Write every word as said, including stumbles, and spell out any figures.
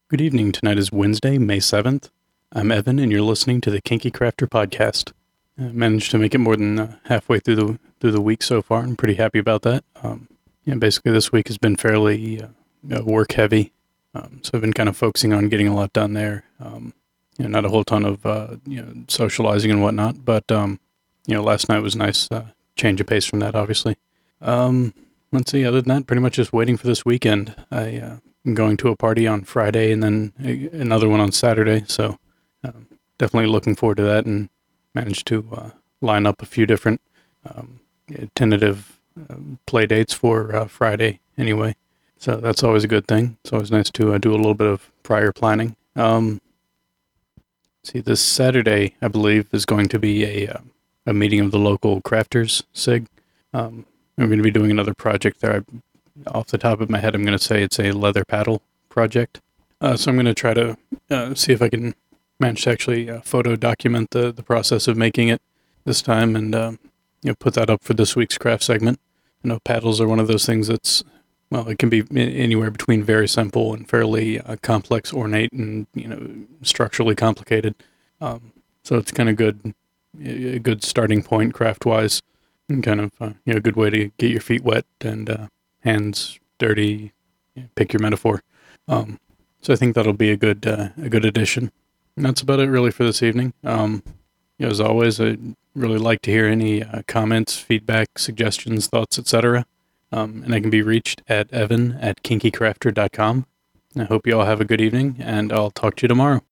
Good evening. Tonight is Wednesday, May seventh. I'm Evan, and you're listening to the Kinky Crafter podcast. I managed to make it more than uh, halfway through the through the week so far. I'm pretty happy about that. Um, yeah, basically this week has been fairly uh, uh, work heavy, um, so I've been kind of focusing on getting a lot done there. Um, you know, not a whole ton of uh, you know socializing and whatnot, but um, you know, last night was nice. Uh, change of pace from that, obviously. Um, let's see. Other than that, pretty much just waiting for this weekend. I uh, I'm going to a party on Friday and then a, another one on Saturday, so um, definitely looking forward to that, and managed to uh, line up a few different um, tentative um, play dates for uh, Friday anyway, so that's always a good thing. It's always nice to uh, do a little bit of prior planning. Um, see, this Saturday, I believe, is going to be a, uh, a meeting of the local crafters, SIG. Um, I'm going to be doing another project there. I Off the top of my head, I'm going to say it's a leather paddle project. Uh, so I'm going to try to uh, see if I can manage to actually uh, photo document the, the process of making it this time, and uh, you know, put that up for this week's craft segment. I know paddles are one of those things that's, well, it can be anywhere between very simple and fairly uh, complex, ornate, and you know, structurally complicated. Um, so it's kind of good, a good starting point craft-wise, and kind of uh, you know, a good way to get your feet wet and uh, hands dirty, pick your metaphor. Um, so I think that'll be a good uh, a good addition. And that's about it really for this evening. Um, you know, as always, I'd really like to hear any uh, comments, feedback, suggestions, thoughts, et cetera. Um, and I can be reached at evan at kinky crafter dot com. I hope you all have a good evening, and I'll talk to you tomorrow.